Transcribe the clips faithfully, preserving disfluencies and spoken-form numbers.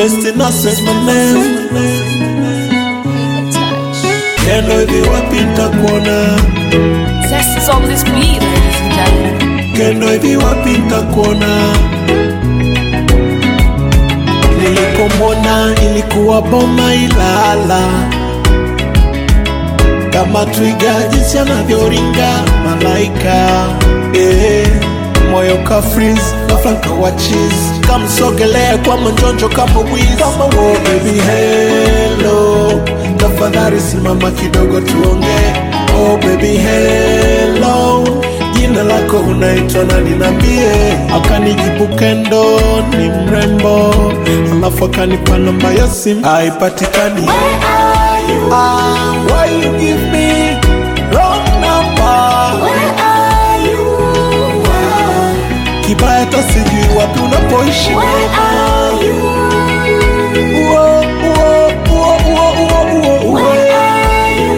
best in us is my name. Kendo hivi wapi nitakuona? Zest is always for you, ladies and gentlemen. Kendo hivi wapi nitakuona? Nilipomwona ilikuwa boma Ilala, kama twiga jinsi anavyoringa malaika. Eh, moyo ka freeze, ghafla kawa cheese, kamsogelea kwa manjonjo kama wiz. Kama wo baby hello, tafadhali simama kidogo tuongee. Oh baby hello, jina lako unaitwa nani niambie? Akanijibu Kendo ni mrembo, alafu akanipa namba ya simu haipatikani. Where are you? Ah, why you give me wrong number? Where are you? Kibaya hata sijui wapi unapoishi. Where are you? Uo, uo, uo, uo, uo, uo, uo. Where are you?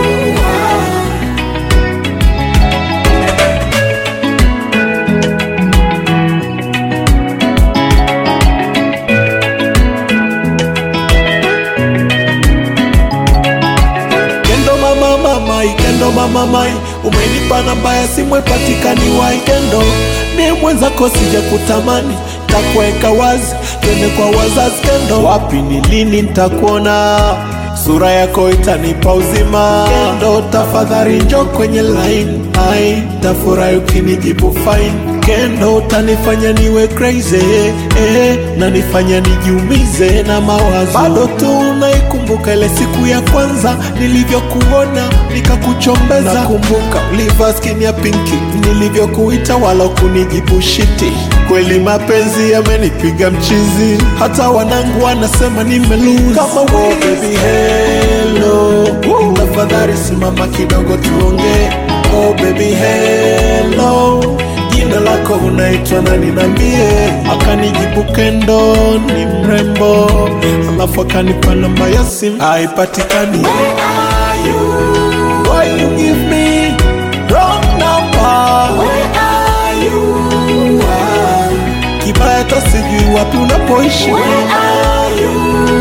Kendo mama mamai, Kendo mama mai, umenipa namba ya simu ipatikani wai. Kendo ni mwenzako sija kutamani, takuweka wazi twende kwa wazazi. Kendo wapi ni lini nitakuona? Sura yako itanipa uzima. Kendo tafadhali njoo kwenye line, ai tafurahi ukinijibu fine. Kendo utanifanya niwe crazy, eh, na nifanya nijiumize na mawazo. Bado tu naikumbuka ile siku ya kwanza nilivyokuona nikakuchombeza. Nakumbuka ulivaa skin ya pinki nilivyokuita wala kunijibu shiti. Kweli mapenzi yamenipiga mchizi, hata wanangu wanasema nimelose. Kama wo baby hello, tafadhali simama kidogo tuongee. Oh baby hello, jina lako unaitwa nani niambie? Akanijibu Kendo ni mrembo, alafu akanipa namba ya simu haipatikani. Where are you? Why you give me wrong number? Where are you? Kibaya hata sijui wapi unapoishi. Where are you?